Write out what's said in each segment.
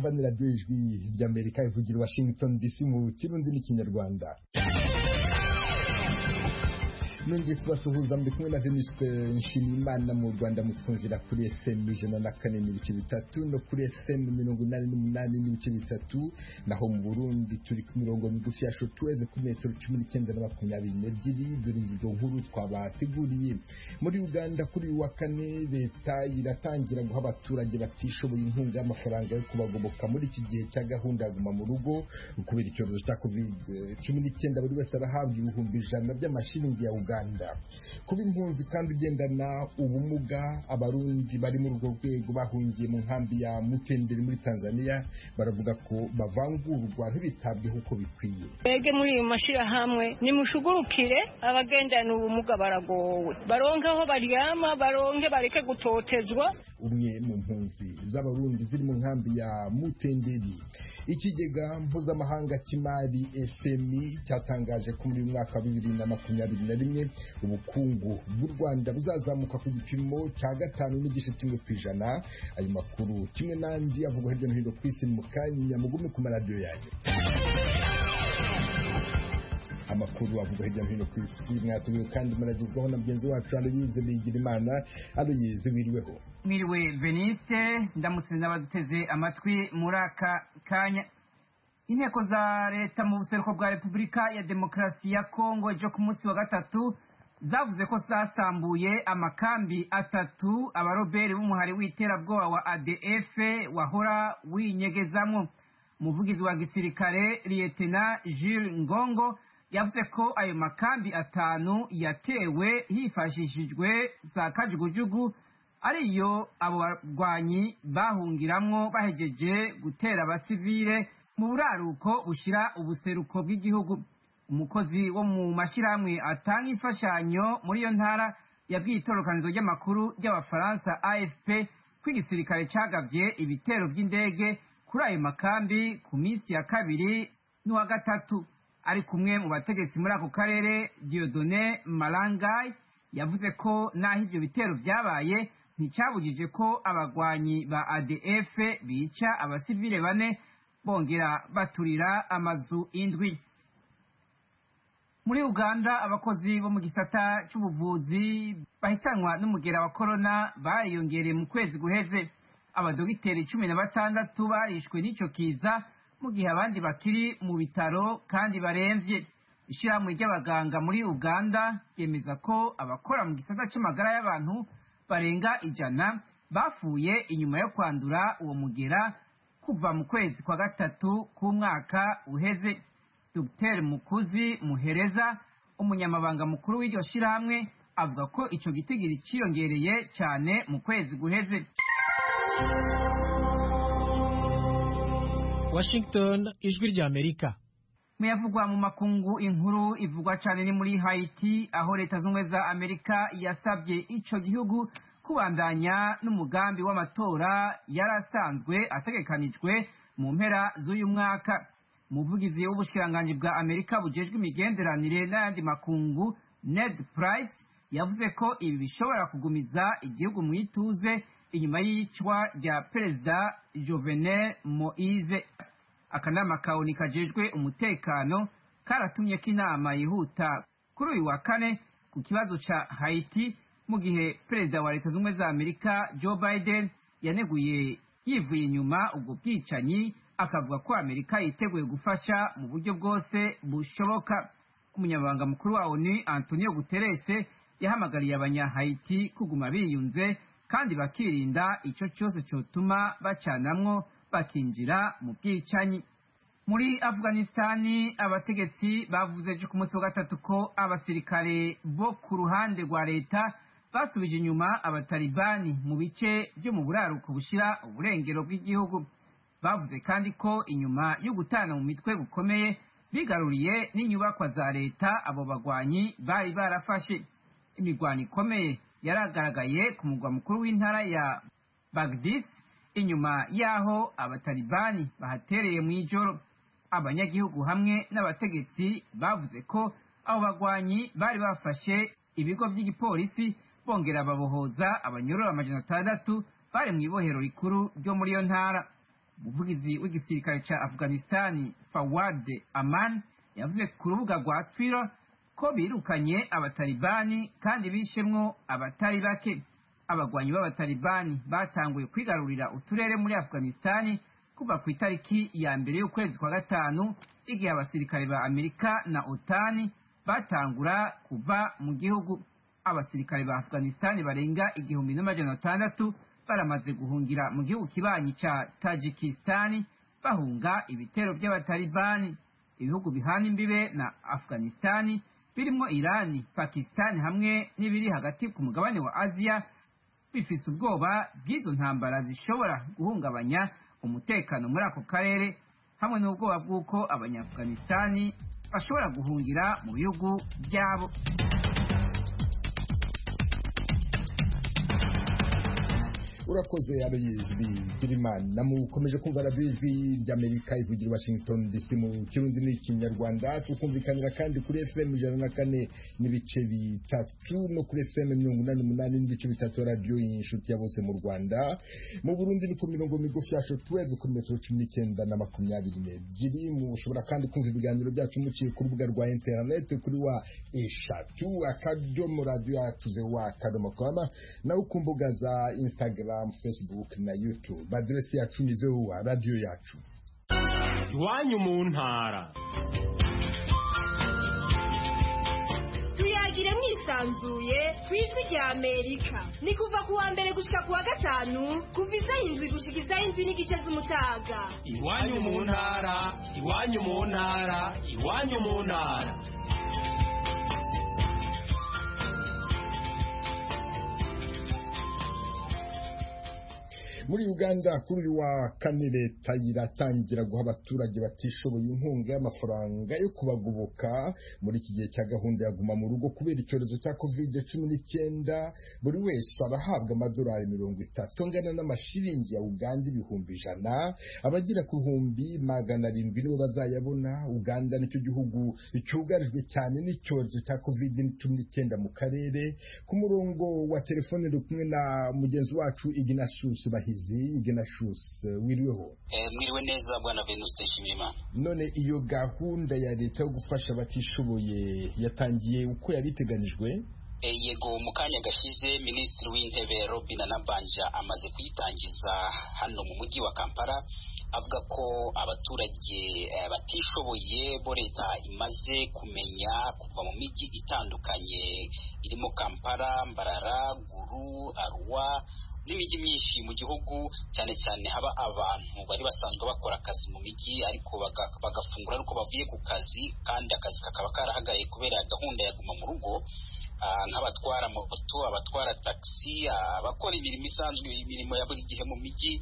murumva ni radiyo ijwi ry'Amerika ivugira i Washington DC mu kirundi n'ikinyarwanda. Nongeye kubasuhuza muri kumwe na Venuste Nshimiyimana mu Rwanda mutwumvira kuri FM 104.3 no kuri FM 88.3 naho mu Burundi turi ku mirongo migufi ya shortwave ku metero 19 na 22 dore ingingo nkuru twabateguriye. Muri Uganda kuri wa kane leta iratangira guha abaturage batishoboye inkunga y'amafaranga yo kubagoboka muri iki gihe cya gahunda ya guma mu rugo kubera icyorezo cya COVID-19. Buri wese arahabwa ibihumbi 100 by'amashiringi ya Uganda. Kuba impunzi kandi ugendana ubumuga, abarundi bari muri urwo rwego bahungiye mu nkambi ya Mutenderi muri Tanzania baravuga ko bavangurwa ntibitabweho uko bikwiye. Ege muri iyo mashirahamwe nimushugurukire abagendana ubumuga baragowe, baronke aho baryama, baronke bareke gutotezwa. Umwe mu mpunzi z'abarundi ziri mu nkambi ya Mutenderi. Ikigega mpuzamahanga cy'imari FMI cyatangaje ko muri mwaka wa 2021 ubukungu bw'u Rwanda buzazamuka ku gipimo cya 5.1%. Ayo makuru kimwe n'andi avugwa hirya no hino ku isi mu kanya mugume ku maradiyo yanyu. Amakuru avuga hirya no hino ku isi mwatumiwe kandi muragezwaho na mugenzi wacu Aloyize Bigirimana. Aloyize, wiriweho? Mwiriwe Veniste, ndamusize n'abaduteze amatwi muri aka kanya. Inteko za leta mu buseruko bwa Repubulika ya Demokarasi ya Kongo ejo ku munsi wa gatatu zavuze ko zasambuye amakambi atatu abaroberi b'umuhari w'iterabwoba wa ADF wahora winyegezamwo. Umuvugizi wa gisirikare Lieutenant Jules Ngongo yavuze ko ayo makambi atanu yatewe hifashishijwe za kajugujugu ariyo abo barwanyi bahungiramwo bahejeje gutera abasivile mu buraruko bushira ubuseruko bw'igihugu. Umukozi wo mu mashirahamwe atanga imfashanyo muri iyo ntara yabwiye itorokanizo ry'amakuru ry'abafaransa AFP ko igisirikare cagavye ibitero by'indege kuri ayo makambi ku minsi ya kabiri n'uwa gatatu. Ari kumwe mu bategetsi muri ako karere, Dieudonné Malangai yavuze ko naho ivyo bitero vyabaye nticabujije ko abagwanyi ba ADF bica abasivile 4 bongera baturira amazu 7. Muri Uganda abakozi bo mu gisata c'ubuvuzi bahitanwa n'umugera wa corona bariyongereye mu kwezi guheze. Abadogiteri 16 barishwe n'ico kiza mu gihe abandi bakiri mu bitaro kandi baremvye. Ishirahamwe ry'abaganga muri Uganda ryemeza ko abakora mu gisata c'amagara y'abantu barenga 100 bafuye inyuma yo kwandura uwo mugera kuva mu kwezi kwa gatatu k'umwaka uheze. Dr. Mukuzi Muhereza, umunyamabanga mukuru w'iryo shirahamwe, avuga ko ico gitigiri ciyongereye cyane mu kwezi guheze. Washington, ijwi ry'Amerika. Muyavugwa mu makungu, inkuru ivugwa cyane ni muri Haiti, aho leta z'ubumwe za Amerika yasabye ico gihugu kubandanya n'umugambi w'amatora yarasanzwe ategekanijwe mu mpera z'uyu mwaka. Umuvugizi w'ubushikiranganji bwa Amerika bujejwe imigenderanire n'ayandi makungu, Ned Price, yavuze ko ibi bishobora kugumiza igihugu mu ituze inyuma y'icwa rya Perezida Jovenel Moise. Akanama kaoni kajejwe umutekano karatumye ko inama yihuta kuri uyu wa kane ku kibazo ca Haiti, mu gihe Perezida wa Leta z'Ubumwe za Amerika Joe Biden yaneguye yivuye inyuma ubwo bwicanyi, akavuga ko Amerika yiteguye gufasha mu buryo bwose bushoboka. Umunyamabanga mukuru wa ONU Antonio Guterres yahamagariye abanya-Haiti kuguma biyunze kandi bakirinda ico cyose cyotuma bacanamwo bakinjira mu bwicanyi. Muri Afghanistani abategetsi bavuze ku munsi wa gatatu ko abasirikare bo ku ruhande rwa leta basubije inyuma abatalibani mu bice byo mu buraruko bushira uburengero bw'igihugu. Bavuze kandi ko inyuma yo gutana mu mitwe gukomeye bigaruriye n'inyubakwa za leta abo bagwanyi bari barafashe. Imigwano ikomeye yaragaragaye ku mugwa mukuru w'intara ya Baghdad inyuma yaho abatalibani bahatereye mu ijoro. Abanyagihugu hamwe n'abategetsi bavuze ko abo bagwanyi bari bafashe ibigo by'igipolisi bongera babohoza abanyororo 600 bari mu ibohero rikuru ryo muri iyo ntara. umuvugizi w'igisirikare ca Afghanistan Fawad Aman yavuze ku rubuga rwa Twitter ko birukanye abatalibani kandi bishemwo abatari bake. Abagwanyi b'abatalibani batanguye kwigarurira uturere muri Afghanistan kuva ku itariki ya mbere y'ukwezi kwa gatanu, igihe abasirikare ba Amerika na OTAN batangura kuva mu gihugu. Abasirikare ba Afghanistan barenga 1600 baramaze guhungira mu gihugu kibanyi ca Tajikistan bahunga ibitero by'abatalibani. Ibihugu bihana imbibe na Afghanistan birimo Irani, Pakistan hamwe n'ibiri hagati ku mugabane wa Aziya bifise ubwoba bw'izo ntambara zishobora guhungabanya umutekano muri ako karere, hamwe n'ubwoba bw'uko abanyafghanistan bashobora guhungira mu bihugu byabo. urakoze Aloyizi Bigirimana. Mukomeje kumva Radio y'Amerika ivugira Washington DC mu Kirundi n'Ikinyarwanda. Tukumvikanira kandi kuri FM 104 n'ibice bitatu no kuri FM 88 n'ibice bitatu Radio Inshuti ya bose mu Rwanda. Mu Burundi ni ku mirongo migufi ya shortwave kuri metero 19 na 22. Mushobora kandi kumva ibiganiro byacu muciye ku rubuga rwa internet kuri wa eshatu akadomo radio yacu wa kadomo.com na ukumbuga za Instagram, Facebook na YouTube. Adresi yacu ni wa radio yacu. Iwanyu mu ntara. Tuyagire mwisanzuye kw'ijwi rya Amerika. Ni kuva ku wa mbere gushika ku wa gatanu, kuva isaha 7 gushika isaha 7 n'igice z'umutaga. Iwanyu mu ntara, iwanyu mu ntara, iwanyu mu ntara. Muri Uganda kuri wa kane leta iratangira guha abaturage batishoboye inkunga y'amafaranga yo kubagoboka muri iki gihe cya gahunda ya guma mu rugo kubera icyorezo cya COVID-19. Buri wese arahabwa amadolari 30 angana n'amashiringi ya Uganda 100. Abagira ku 700 nibo bazayabona. Uganda nicyo gihugu cyugarijwe cyane n'icyorezo cya COVID-19 mu karere. Ku murongo wa telefone uri kumwe na mugenzi wacu Ignatius Bahizi. Ignatius, wiriweho? Mwiriwe neza bwana Venuste Shimima. None iyo gahunda ya leta yo gufasha abatishoboye yatangiye uko yari iteganijwe? Yego, mu kanya gashize Minisitiri w'Intebe Robin Nabanja amaze kuyitangiza hano mu mujyi wa Kampala, avuga ko abaturage batishoboye bo leta imaze kumenya kuva mu mijyi itandukanye irimo Kampala, Mbarara, Gulu, Arua n'imijyi myinshi mu gihugu, cyane cyane haba abantu bari basanzwe bakora akazi mu mijyi ariko bagafungura ariko bavuye ku kazi kandi akazi kakaba karahagaye kubera gahunda ya guma mu rugo, nk'abatwara moto, abatwara taxi, abakora imirimo isanzwe, imirimo ya buri gihe mu mijyi,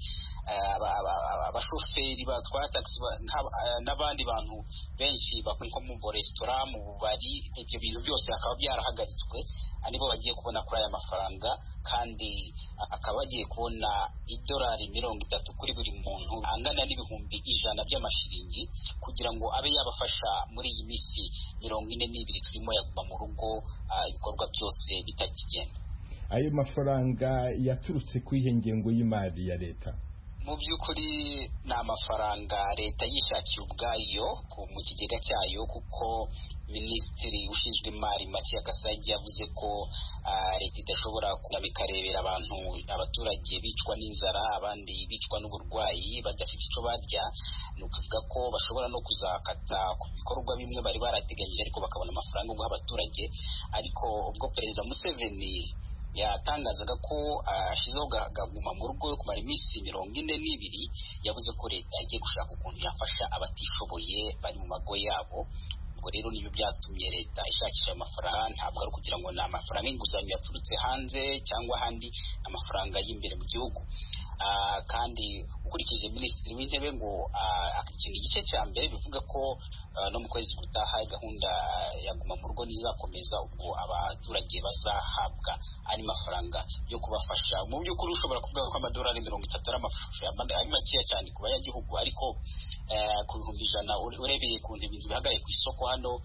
abashoferi batwara taxi n'abandi bantu benshi bakora mu resitora, mu bubari. Ibyo bintu byose akaba byarahagaritswe, aribo bagiye kubona kuri aya mafaranga, kandi akaba bagiye kubona idolari 30 kuri buri muntu, angana n'ibihumbi 100 by'amashiringi, kugira ngo abe yabafasha muri iyi misi 42 turimo yaguma mu rugo, ibikorwa byose bitakigenda. Ayo mafaranga yaturutse ku ingengo y'imari ya leta? Mu by'ukuri ni amafaranga leta yishakiye ubwayo mu kigega cyayo, kuko Minisitiri ushinzwe imari Mathias Gasagi yavuze ko leta idashobora kurebera abaturage bicwa n'inzara, abandi bicwa n'uburwayi badafite icyo barya. Ni ukuvuga ko bashobora no kuzakata ku bikorwa bimwe bari barateganyije ariko bakabona amafaranga yo guha abaturage. Ariko ubwo Perezida Museveni yatangazaga ko ashizeho guma mu rugo yo kumara iminsi 42, yavuze ko leta igiye gushaka ukuntu yafasha abatishoboye bari mu mago yabo. Ubwo rero niyo byatumye leta ishakisha amafaranga, ntabwo ari kugira ngo ni amafaranga y'inguzanyo yaturutse hanze cyangwa ahandi, amafaranga y'imbere mu gihugu. Kandi ukurikije Minisitiri w'Intebe ngo ikintu igice cya mbere bivuga ko no mu kwezi gutaha gahunda ya guma mu rugo nizakomeza, ubwo abaturage bazahabwa ari mafaranga yo kubafasha. Mu by'ukuri ushobora kuvuga ko amadolari 30 ari makeya cyane ku banyagihugu, ariko ku bihumbi 100 urebeye ku ibintu bihagaye ku isoko hano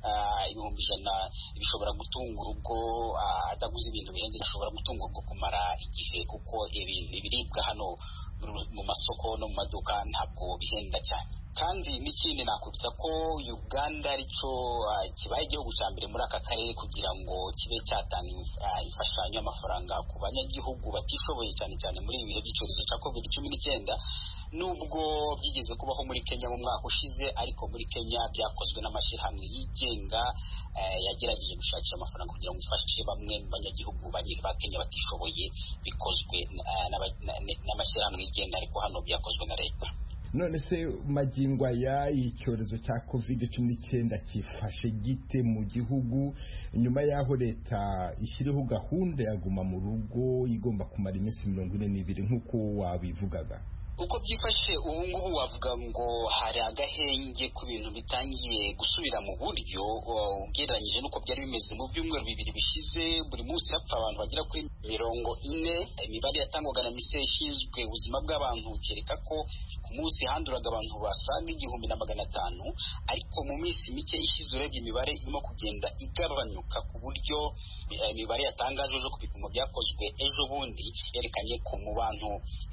ibihumbi 100 bishobora gutunga urugo adaguze ibintu bihenze, bishobora gutunga urugo kumara igihe, kuko ibiribwa hano mu masoko no mu maduka ntabwo bihenda cyane. Kandi n'ikindi nakwibutsa ko Uganda arico kibaye igihugu cya mbere muri aka karere kugira ngo kibe cyatanga imfashanyo y'amafaranga ku banyagihugu batishoboye, cyane cyane muri ibi bihe by'icyorezo cya COVID-19, nubwo byigeze kubaho muri Kenya mu mwaka ushize, ariko muri Kenya byakozwe n'amashyirahamwe yigenga yagerageje gushakira amafaranga kugira ngo ifashe bamwe mu banyagihugu ba Kenya batishoboye, bikozwe n'amashyirahamwe yigenga, ariko hano byakozwe na leta. None se magingo aya icyorezo cya COVID-19 kifashe gite mu gihugu nyuma y'aho leta ishyiriho gahunda ya guma mu rugo igomba kumara iminsi 42 nk'uko wabivugaga? Uko byifashe ubu ngubu wavuga ngo hari agahenge ku bintu bitangiye gusubira mu buryo ugereranyije n'uko byari bimeze mu byumweru 2 bishize. Buri munsi hapfa abantu bagera kuri 40. Imibare yatangwaga na mise ishinzwe ubuzima bw'abantu kereka ko ku munsi handuraga abantu basaga 1500, ariko mu minsi mike ishize urebye imibare irimo kugenda igabanyuka, ku buryo imibare yatangaje ku bipimo byakozwe ejo bundi yerekanye ko mu bantu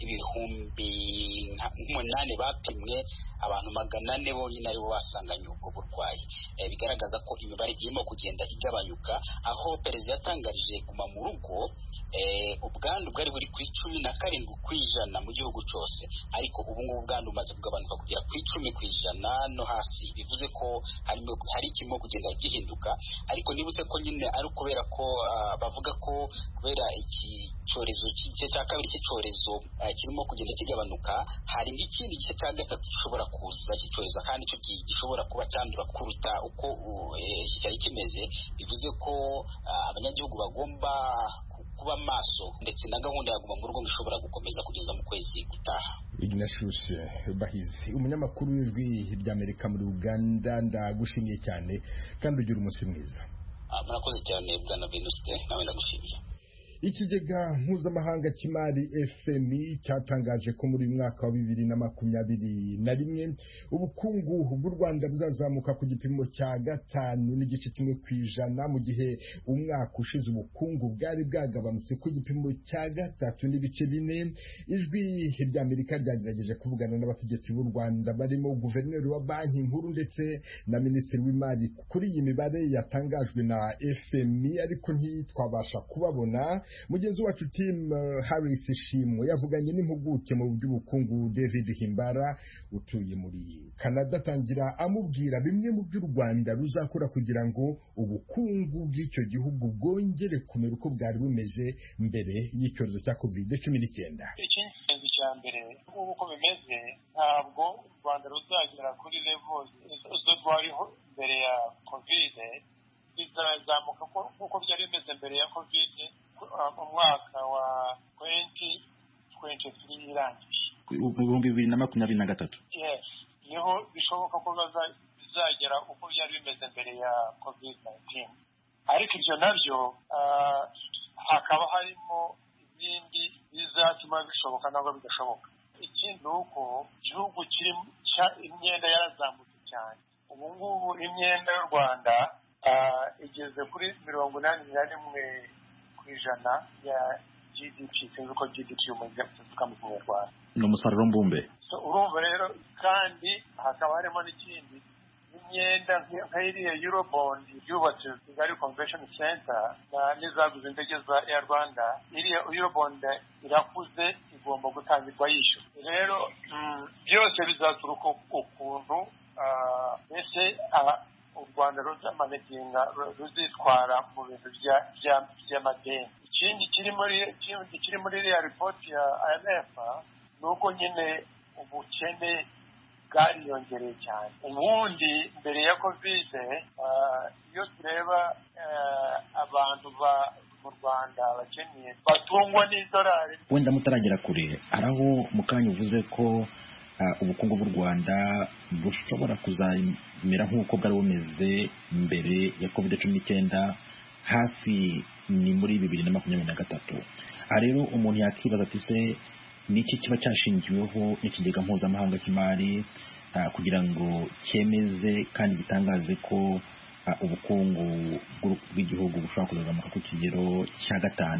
8,000 bapimwe, abantu 400 bonyine aribo basanganye ubwo burwayi. Bigaragaza ko imibare irimo kugenda igabanyuka, aho perezida yatangarije guma mu rugo ubwandu bwari buri kuri 17% mu gihugu cyose, ariko ubu ngubu ubwandu bumaze kugabanuka kugera ku 10% no hasi. Bivuze ko hari ikirimo kugenda gihinduka, ariko nibutse ko nyine ari ukubera ko bavuga ko kubera iki cyorezo cya kabiri cy'icyorezo kirimo kugenda kigabanuka, hari n'ikindi gice cya gatatu gishobora kuza cy'icyorezo, kandi cyo gishobora kuba cyandura kuruta uko cyari kimeze. Bivuze ko abanyagihugu bagomba kuba maso, ndetse na gahunda ya guma mu rugo ishobora gukomeza kugeza mu kwezi gutaha. Ignatius Bahizi, umunyamakuru w'Ijwi ry'Amerika muri Uganda, ndagushimiye cyane kandi ugira umunsi mwiza. Murakoze cyane bwana Venuste, nawe ndagushimiye. Ikigega mpuzamahanga cy'imari FMI cyatangaje ko muri mwaka wa 2021 ubukungu bw'u Rwanda buzazamuka ku gipimo cya 5.1%, mu gihe umwaka ushize ubukungu bwari bwagabanutse ku gipimo cya 3.4%. Ijwi ry'Amerika ryagerageje kuvugana n'abategetsi b'u Rwanda barimo guverineri wa banki nkuru ndetse na minisitiri w'imari kuri iyi mibare yatangajwe na FMI, ariko ntitwabasha kubabona. Mugenzi wacu Tim Harris Shimo yavuganye n'impuguke mu by'ubukungu David Himbara utuye muri Canada, atangira amubwira bimwe mu by'u Rwanda ruzakora kugira ngo ubukungu bw'icyo gihugu bwongere kumera uko bwari bumeze mbere y'icyorezo cya COVID-19. Ikintu cya mbere uko bimeze, ntabwo u Rwanda ruzagera kuri level zo rwariho mbere ya COVID, bizazamuka nk'uko byari bimeze mbere ya COVID mu mwaka wa 2023 irangiye, mu 2023. Yes, niho bishoboka ko bizagera uko byari bimeze mbere ya COVID-19, ariko ibyo nabyo hakaba harimo ibindi bizatuma bishoboka nabwo bidashoboka. Ikindi ni uko igihugu imyenda yarazamutse cyane. Ubu ngubu imyenda y'u Rwanda igeze kuri 81% ya GDP. Sinzi uko GDP tuvuga mu Kinyarwanda. Ni umusaruro mbumbe. Urumva rero, kandi hakaba harimo n'ikindi, imyenda nk'iriya Eurobond yubatse Kigali Convention Center n'izaguze indege za Air Rwanda, iriya Eurobond irakuze, igomba gutangirwa yishyura. Rero byose bizaturuka ukuntu mbese u Rwanda ruzitwara mu bintu by'amadeni. Ikindi kiri muri iriya ripoti ya IMF ni uko nyine ubukene bwariyongereye cyane. Ubundi mbere ya COVID, iyo tureba abantu mu Rwanda bakeneye batungwa n'idolari. Wenda mutaragera kure, araho mu kanya uvuze ko ubukungu bw'u Rwanda bushobora kuzamera nk'uko bwari bumeze mbere ya COVID-19, hafi ni muri 2023. Rero umuntu yakibaza ati se niki kiba cyashingiweho n'ikigega mpuzamahanga cy'imari kugira ngo cyemeze kandi gitangaze ko ubukungu bw'igihugu bushobora kuzamuka ku kigero cya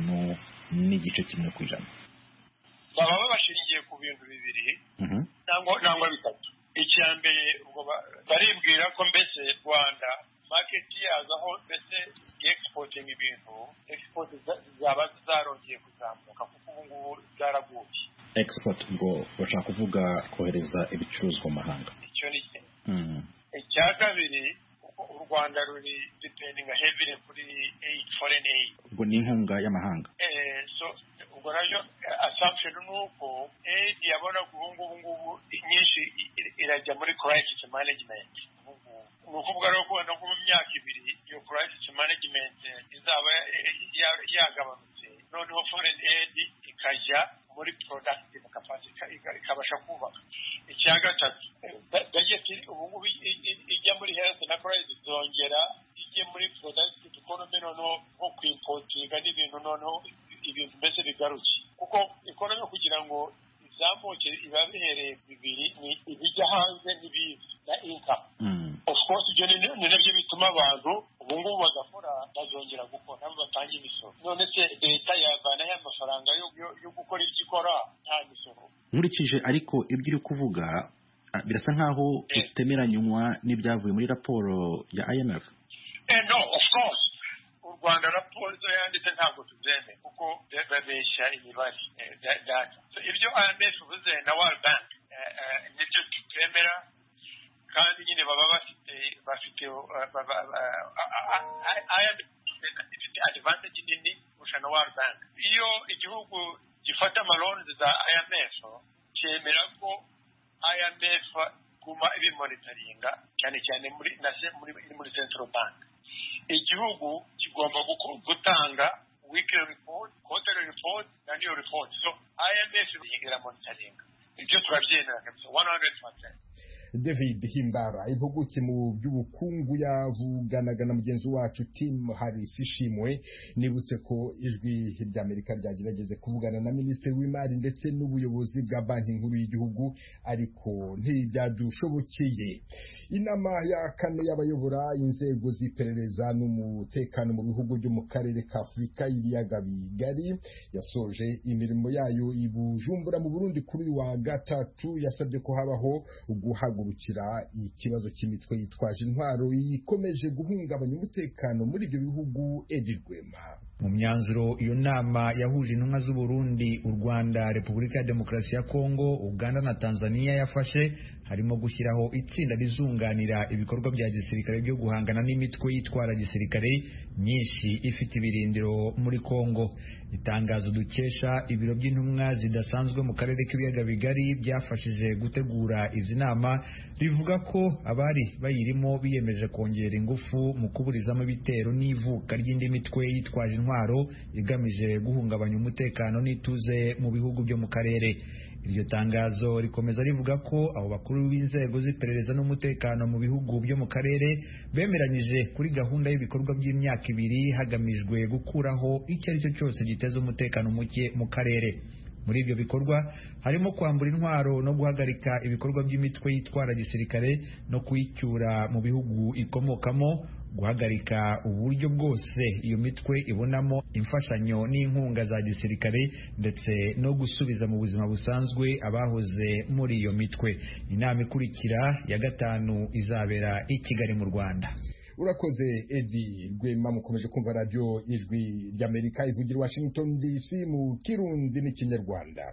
5.1%. baba babashingiye ku bintu bibiri nangwa bitatu. icya mbere ubwo baribwira ko mbese Rwanda market yazaho mbese exporting ibintu export zaba zarongeye kuzamuka kuko ubu ngubu zaraguye. Export ngo bashaka kuvuga kohereza ibicuruzwa mu mahanga. icyo ni icya kabiri. U Rwanda ruri depending heavily kuri foreign aid. Ubwo ni inkunga y'amahanga. So ubwo rero assumption nuko aid yabona ngubu nyinshi irajya muri crisis management. Ni ukuvuga rero ko no mu myaka ibiri iyo crisis management izaba yagabanutse, noneho foreign aid ikajya muri productive capacity ikabasha kubaka. icya gatatu, budget ubu ijya muri health na crisis zongera ijye muri productive economy, noneho nko kwimportinga n'ibintu, noneho ibintu mbese bigaruke, kuko economy kugira ngo izamuke iba bihereye bibiri, ni ibijya hanze n'ibiza na income. Of course ibyo ni nabyo bituma abantu ubu ngubu bagakora, bazongera gukora nabo batanga imisoro. none se leta yavanaho amafaranga yo gukora ibyo ikora nta misoro. Nkurikije ariko ibyo uri kuvuga birasa nkaho utemeranywa n'ibyavuye muri raporo ya IMF. No, of course u Rwanda raporo zo yanditse ntabwo tuzeme kuko babeshya imibare data. So ibyo IMF uvuze na World Bank nibyo twemera, kandi nyine baba bafite advantage nini kurusha na World Bank. Iyo igihugu gifata amaloni za IMF cyemera ko IMF kuma ibimonitoringa cyane cyane muri Central Bank. Igihugu kigomba gutanga weekly report, quarterly report, annual report. So IMF yigira monitoringa. Ibyo turabyemera kabisa 100%. David Himbara, impuguke mu by'ubukungu, yavuganaga na mugenzi wacu Tim Harris Ishimwe. Nibutse ko ijwi ry'Amerika ryagerageze kuvugana na Minisitiri w'Imari ndetse n'ubuyobozi bwa Banki Nkuru y'Igihugu, ariko ntibyadushobokeye. Inama ya kane y'abayobora inzego z'iperereza n'umutekano mu bihugu byo mu karere ka Afurika y'ibiyaga bigari yasoje imirimo yayo i Bujumbura mu Burundi kuri wa gatatu. Yasabye ko habaho guhagurukira ikibazo cy'imitwe yitwaje intwaro ikomeje guhungabanya umutekano muri ibyo bihugu. Edirwema. Mu myanzuro iyo nama yahuje intumwa z'u Burundi, u Rwanda, Repubulika ya Demokarasi ya Kongo, Uganda na Tanzania yafashe harimo gushyiraho itsinda rizunganira ibikorwa bya gisirikare byo guhangana n'imitwe yitwara gisirikare nyinshi ifite ibirindiro muri Kongo. Itangazo dukesha ibiro by'intumwa zidasanzwe mu karere k'ibiyaga bigari byafashije gutegura izi nama rivuga ko abari bayirimo biyemeje kongera ingufu mu kuburizamo ibitero n'ivuka ry'indi mitwe yitwaje intwaro igamije guhungabanya umutekano n'ituze mu bihugu byo mu karere. Iryo tangazo rikomeza rivuga ko abo bakuru b'inzego z'iperereza n'umutekano mu bihugu byo mu karere bemeranyije kuri gahunda y'ibikorwa by'imyaka 2 hagamijwe gukuraho icyo ari cyo cyose giteza umutekano muke mu karere. Muri ibyo bikorwa harimo kwambura intwaro no guhagarika ibikorwa by'imitwe yitwara gisirikare no kuyicyura mu bihugu ikomokamo, guhagarika uburyo bwose iyo mitwe ibonamo imfashanyo n'inkunga za gisirikare, ndetse no gusubiza mu buzima busanzwe abahoze muri iyo mitwe. Inama ikurikira ya gatanu izabera i Kigali mu Rwanda. Urakoze Edi Rwema. Mukomeje kumva radio ijwi ry'Amerika ivugira Washington DC mu Kirundi n'Ikinyarwanda.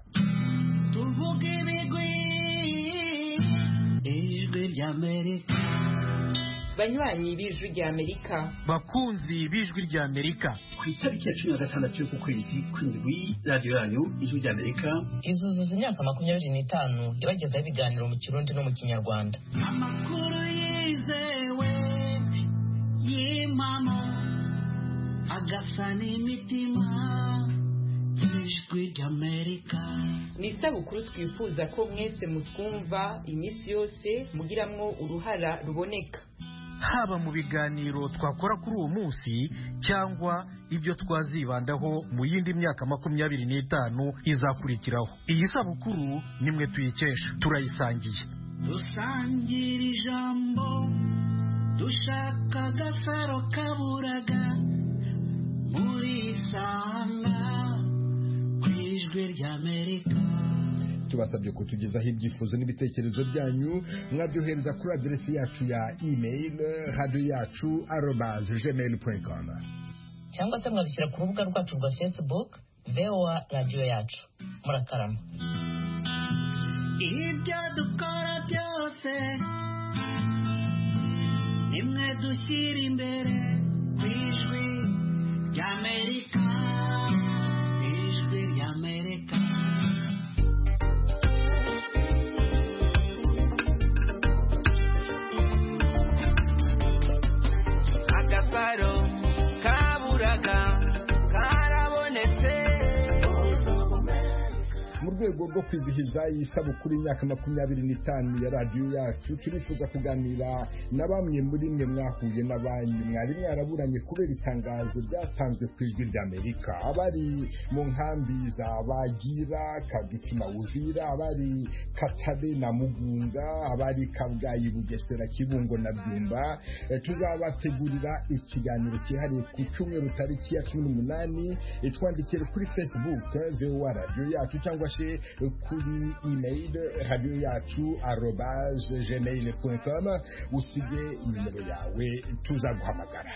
Tuvuge ibigwi ijwi ry'Amerika. Banywanyi b'ijwi ry'Amerika, bakunzi b'ijwi ry'Amerika, ku itariki ya 16 y'uku kwezi kw'indwi radio yanyu ijwi ry'Amerika izuzuza imyaka 25 ibagezaho ibiganiro mu Kirundi no mu Kinyarwanda. Amakuru yizewe y'imamo agasa n'imitima ijwi ry'Amerika. Ni isabukuru twifuza ko mwese mutwumva iminsi yose mugiramwo uruhara ruboneka, haba mu biganiro twakora kuri uwo munsi cyangwa ibyo twazibandaho mu yindi myaka 25 izakurikiraho. Iyi sabukuru nimwe tuyikesha, turayisangiye. Dusangira ijambo dushaka agasaro kaburaga muri sanga ku ijwi ry'Amerika. Tubasabye kutugezaho ibyifuzo n'ibitekerezo byanyu mwabyohereza kuri aderesi yacu ya email radioyacu@gmail.com cyangwa se mwabishyira ku rubuga rwacu rwa Facebook VOA Radio Yacu. Murakarama. Ibyo dukora byose nimwe dushyira imbere ku ijwi ry'Amerika. Ijwi ry'Amerika. Agasaro kaburaga karabonetse. Mu rwego rwo kwizihiza isabukuru y'imyaka 25 ya radiyo yacu, turifuza kuganira na bamwe muri mwe mwahuye n'abanyu mwari mwaraburanye kubera itangazo ryatanzwe ku ijwi ry'Amerika. Abari mu nkambi za Bagira, Kadutu na Uvira, abari Katabe na Mugunga, abari Kabgayi, Bugesera, Kibungo na Byumba. Tuzabategurira ikiganiro cyihariye ku cyumweru tariki ya 18. Twandikire kuri Facebook VOA Radio Yacu cyangwa kuri email radioyacu@gmail.com. usige nimero yawe tuzaguhamagara.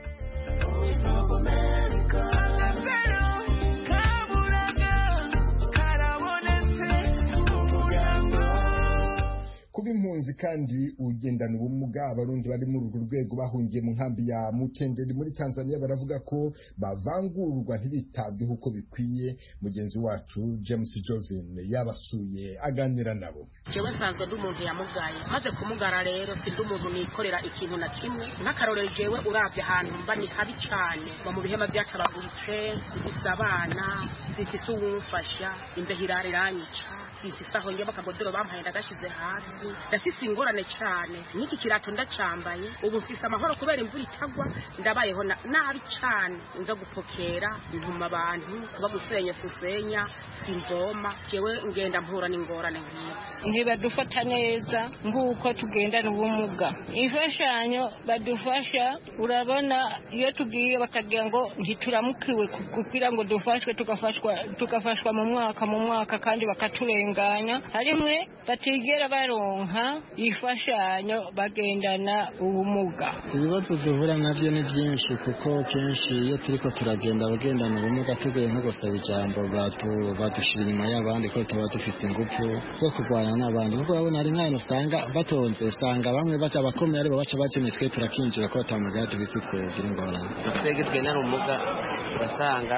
Kuba impunzi kandi ugendana ubumuga, abarundi bari muri urwo rwego bahungiye mu nkambi ya Mutenderi muri Tanzania baravuga ko bavangurwa ntibitabweho uko bikwiye. Mugenzi wacu James Joseph yabasuye aganira nabo. Jewe nsanzwe ndi umuntu yamugaye, maze kumugara rero sindi umuntu nikorera ikintu na kimwe. Nk'akarorero jewe uravye ahantu mba ni habi cane, mu bihema byatabaguritse, mfise abana, mfise uwumfasha, imbeho iraranyica, mfise aho njye bakabodoro bampaye ndagashize hasi, ndafise ingorane cane. N'iki kirato ndacambaye, ubu mfise amahoro kubera imvura itagwa, ndabayeho nabi cane. Nza gupokera ntuma abantu kuba gusenya simvoma, jewe ngenda mpura n'ingorane nk'iyi. Ntibadufata neza nguko tugendana ubumuga. Imfashanyo badufasha, urabona iyo tugiye bakagira ngo ntituramukiwe kugira ngo dufashwe, tukafashwa mu mwaka kandi bakaturenganya. Harimwe batigera baronka ifashanyo bagendana ubumuga. Ibibazo duhura navyo ni byinshi, kuko kenshi iyo turiko turagenda abagendana ubumuga tugiye nko gusaba ijambo badushira inyuma y'abandi ko tuba dufise ingufu zo kurwana n'abandi. Kuko urabona ari nk'ahantu usanga batonze, usanga bamwe baca bakomeye aribo baca bacemye, twe turakinjira ko batamugaya tubisi twogira ingorane. Twebwe twenana ubumuga basanga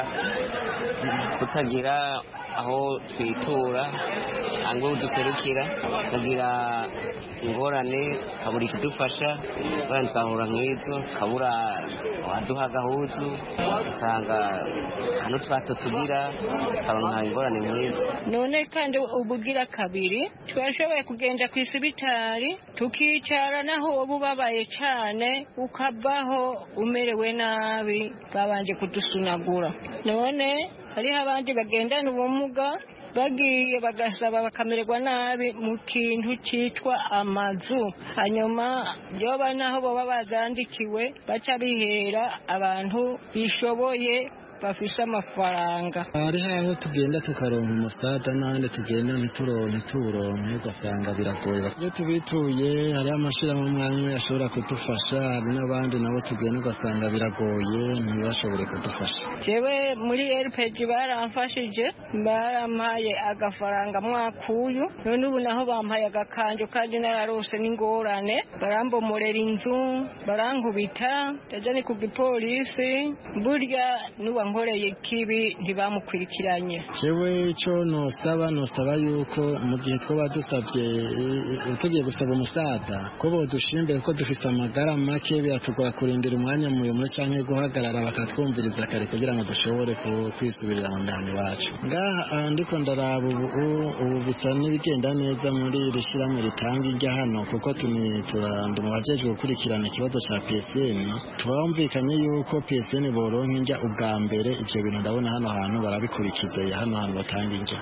kutagira aho twitura angwe uduserukira, kagira ingorane, kabura ikidufasha, kandi twahura nk'izo, kabura waduha gahuzu, usanga hano twato tugira karonka ingorane nk'izo. None kandi ubugira kabiri twashoboye kugenda ku isibitari tukicara, naho ububabaye cyane ukabaho umerewe nabi, babanje kudusunagura. None hariho abandi bagendana ubumuga bagiye bagasaba bakamererwa nabi mu kintu cyitwa amazu, hanyuma yoba naho baba bazandikiwe baca bihera abantu bishoboye bafise amafaranga. Hari aho tugenda tukaronka umusada, n'ahandi tugenda ntituronke, ugasanga biragoye. Iyo tubituye hari amashirahamwe amwe ashobora kudufasha, hari n'abandi nabo tugenda ugasanga biragoye ntibashobore kudufasha. Jewe muri RPG baramfashije, barampaye agafaranga mwakuyu, none ubu naho bampaye agakanjo kandi nararose n'ingorane, barambomorera inzu, barankubita, ndajya ku gipolisi, burya nuba nkoreye kibi ntibamukurikiranye. Jewe icyo nosaba yuko mu gihe twaba dusabye tugiye gusaba umusada ko bodushimbere ko dufise amagara make, biratugora kurindira umwanya muremure cyangwa guhagarara bakatwumviriza kare kugira ngo dushobore kwisubirira mu mihana iwacu. Ngaha ndiko ndaraba ubu bisa n'ibigenda neza muri iri shirahamwe ritanga irya hano, kuko turandi mu bajejwe gukurikirana ikibazo cya PSN. Twumvikanye yuko PSN boronka irya ubwa mbere imbere ivyo bintu ndabona hano hantu barabikurikiza hano hantu batanga inja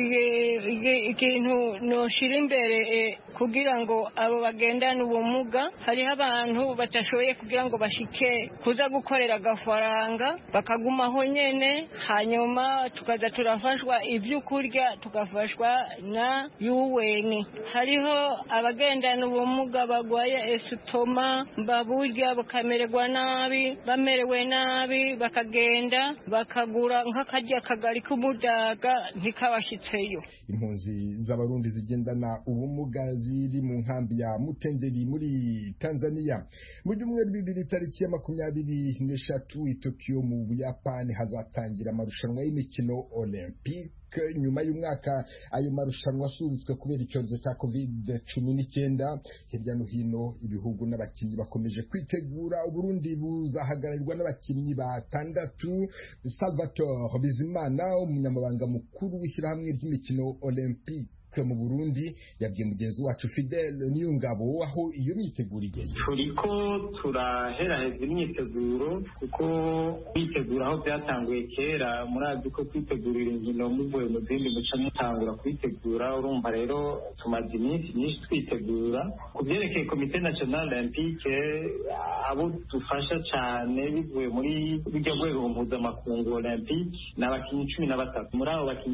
ikintu noshira imbere kugira ngo abo bagendana ubumuga hariho abantu batashoboye kugira ngo bashike kuza gukorera agafaranga bakagumaho nyene hanyuma tukaza turafashwa ibyo kurya tugafashwa na UN. Hariho abagendana ubumuga bagwaye esitoma baburya bakamererwa nabi bamerewe nabi bakagenda bakagura nk'akarya kagari k'umudaga ntikabashitseyo. Impunzi z'abarundi zigendana ubumuga ziri mu nkambi ya Mutenderi muri Tanzania mu byumweru bibiri tariki ya 23 i Tokyo mu Buyapani hazatangira amarushanwa y'imikino Olympique. Nyuma y'umwaka ayo marushanwa asubitswe kubera icyorezo cya COVID-19 hirya no hino ibihugu n'abakinnyi bakomeje kwitegura. Uburundi buzahagararirwa n'abakinnyi batandatu. Salvatore Bizimana umunyamabanga mukuru w'ishyirahamwe ry'imikino Olympique mu Burundi yabwiye mugenzi wacu Fidel Niyongabo aho iyo myiteguro igeze. Turiko turaheraheza imyiteguro kuko kwitegura aho byatanguye kera murazi ko kwitegurira inkino muvuye mu zindi muca mutangura kwitegura. Urumva rero tumaze iminsi myinshi twitegura ku byerekeye komite national olympique. Abo dufasha cyane bivuye muri bijya rwego mpuzamakungu olympique ni abakinnyi 13. Muri abo bakinnyi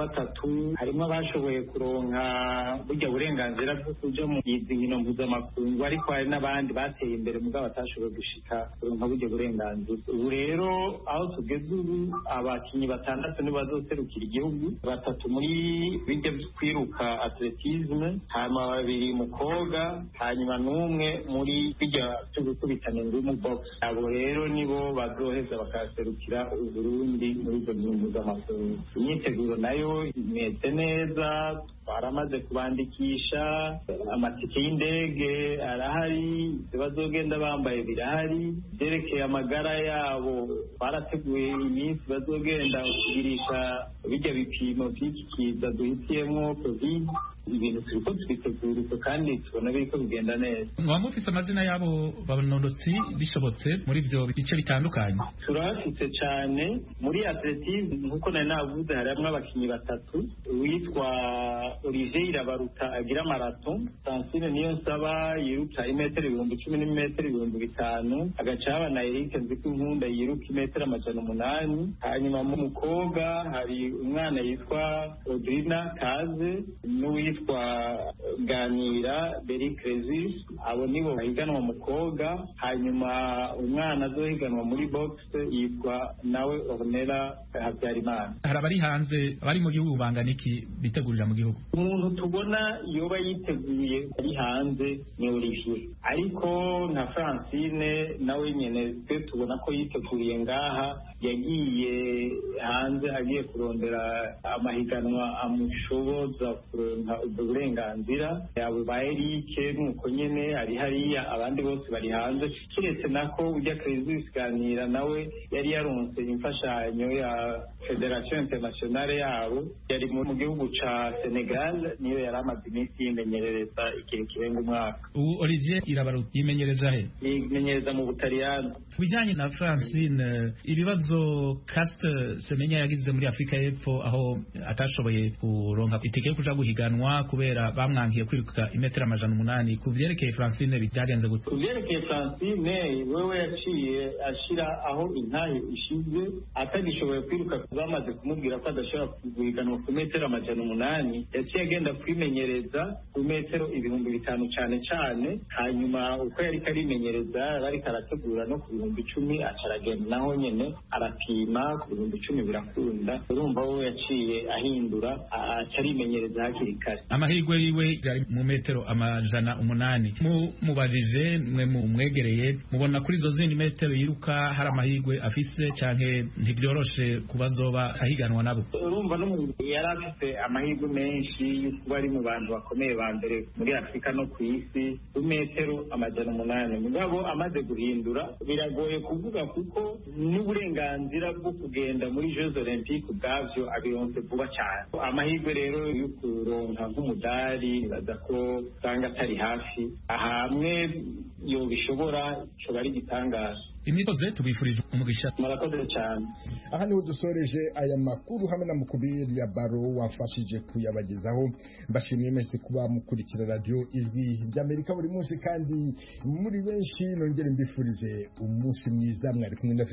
13 harimo abashoboye kuronka burya burenganzira bwo kuja mu nkino mpuzamakungu, ariko hari n'abandi bateye imbere mugabo batashoboye gushika kuronka burya burenganzira. Ubu rero aho tugeze ubu abakinnyi 6 nibo bazoserukira igihugu, 3 muri bijya kwiruka atletisme, hanyuma 2 mu koga, hanyuma n'umwe muri bijya gukubitana ingumu box. Abo rero nibo bazoheza bakaserukira Uburundi muri izo nkino mpuzamakungu. Imyiteguro nayo imeze neza, baramaze kubandikisha, amatike y'indege arahari, bazogenda bambaye birahari, byerekeye amagara yabo barateguye iminsi bazogenda kugirisha bijya bipimo by'iki kiza duhitiyemo COVID. Ibintu turiko twitegura kandi tubona biriko bigenda neza. Mwaba mufise amazina yabo banonotsi bishobotse muri ivyo bice bitandukanye? Turafite cyane muri atletisme nkuko nari navuze harimwo abakinyi 3 witwa Olivier Irabaruta agira marathon, Francine Niyonsaba yiruka imetero 10,000 n'imetero 5,000, agacaba na Eric Nzikunkunda yiruka imetero 800. Hanyuma mu mukobwa hari umwana yitwa Audrina Kaze n'uwitwa Ganira Bericrezi. Abo nibo bahiganwa mu koga. Hanyuma umwana azohiganwa muri box yitwa nawe Ornella Habyarimana. Hari abari hanze abari mu gihugu bangana iki bitegurira mu gihugu? Umuntu tubona yoba yiteguye ari hanze ni Olivier, ariko nka Francine nawe nyene twe tubona ko yiteguriye ngaha, yagiye hanze agiye kurondera amahiganwa amushoboza kuronka ubwo burenganzira. Abo ba Eric nuko nyene ari hariya, abandi bose bari hanze, kiretse nako ujya Ganira nawe yari yaronse imfashanyo ya Federation Internationale yabo, yari mu gihugu ca Senegal, niyo yari amaze iminsi yimenyereza igihe kirenga umwaka. Olivier Irabaruta yimenyereza he? Yimenyereza mu Butaliyani. Kubijanye na Francine, ibibazo Caste Semenya yagize muri Afrika y'Epfo aho atashoboye kuronka itike yo kuja guhiganwa kubera bamwankiye kwiruka imetero 800. Ku vyerekeye Francine byagenze gute? Ku vyerekeye Francine wewe yaciye ashira aho intahe ishize, atagishoboye kwiruka bamaze kumubwira ko adashobora guhiganwa ku metero 800, yaciye agenda kwimenyereza ku metero 5,000 cyane cyane. Hanyuma uko yari karimenyereza bari karategura no ku 10,000 acaragenda naho nyene arapima ku 10,000 birakunda. Urumva wowe yaciye ahindura acarimenyereza hakiri kare. Amahirwe yiwe yari mu metero 800. Mubajije mwe mumwegereye mubona kuri izo zindi metero yiruka hari amahirwe afise canke ntibyoroshe kubazoba ahiganwa nabo? Urumva n'umuntu yari afite amahirwe menshi y'uko ari mu bantu bakomeye ba mbere muri Afrika no ku isi ku metero 800. Mugabo amaze guhindura biragoye kuvuga kuko n'uburenganzira bwo kugenda muri Jeux Olympiques ubwavyo abironse vuba cyane. Amahirwe rero yo kuronka nk'umudari baza ko usanga atari hafi, ahamwe yo bishobora cyo bari gitangaza. imikoze tubifurije umugisha. Murakoze cyane. Aha niho dusoreje aya makuru hamwe na Mukubiri ya Baro wafashije kuyabagezaho. Mbashimiye mwese kuba mukurikira radio Ijwi ry'Amerika buri munsi kandi muri benshi, nongere mbifurize umunsi mwiza. Mwari kumwe na